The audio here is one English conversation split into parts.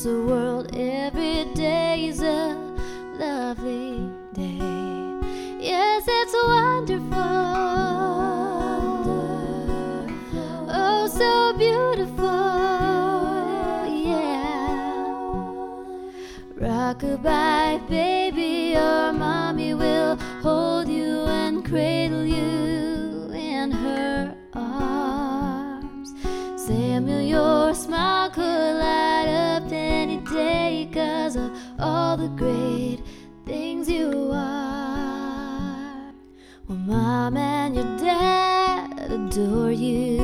the world. Every day is a lovely day. Yes, it's wonderful. Oh, so beautiful. Yeah. Rock-a-bye, baby, your mommy will hold you and cradle you in her arms. Samuel, your smile could light up any day 'cause of all the great things you are. Well, Mom and your dad adore you,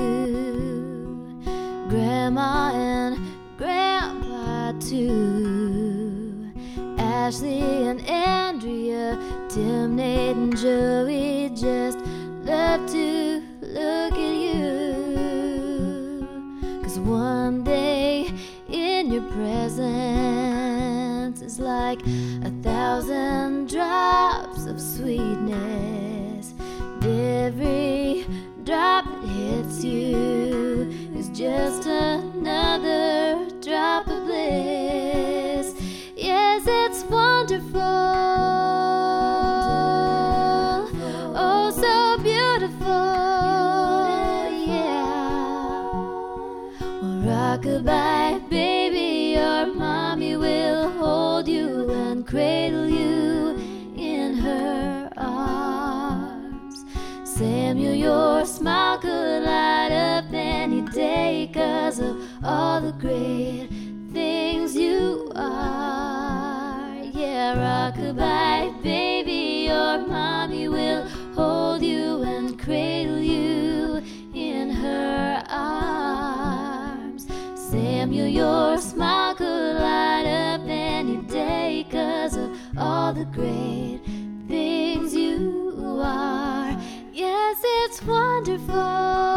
Grandma and Grandpa too, Ashley and Andrea, Tim, Nate and Joey just love to look at you. 'Cause one day in your presence is like 1,000 drops of sweetness. Every drop that hits you is just another drop of bliss. Yes, it's wonderful. Oh, so beautiful. Yeah. Well, rock-a-bye, baby, your mommy will hold you and cradle you in her arms. Samuel, your smile could light up any day 'cause of all the great things you are. Yeah, rock-a-bye, baby, your mommy will hold you and cradle you in her arms. Samuel, your smile could light up any day 'cause of all the great things you are. Yes, it's wonderful.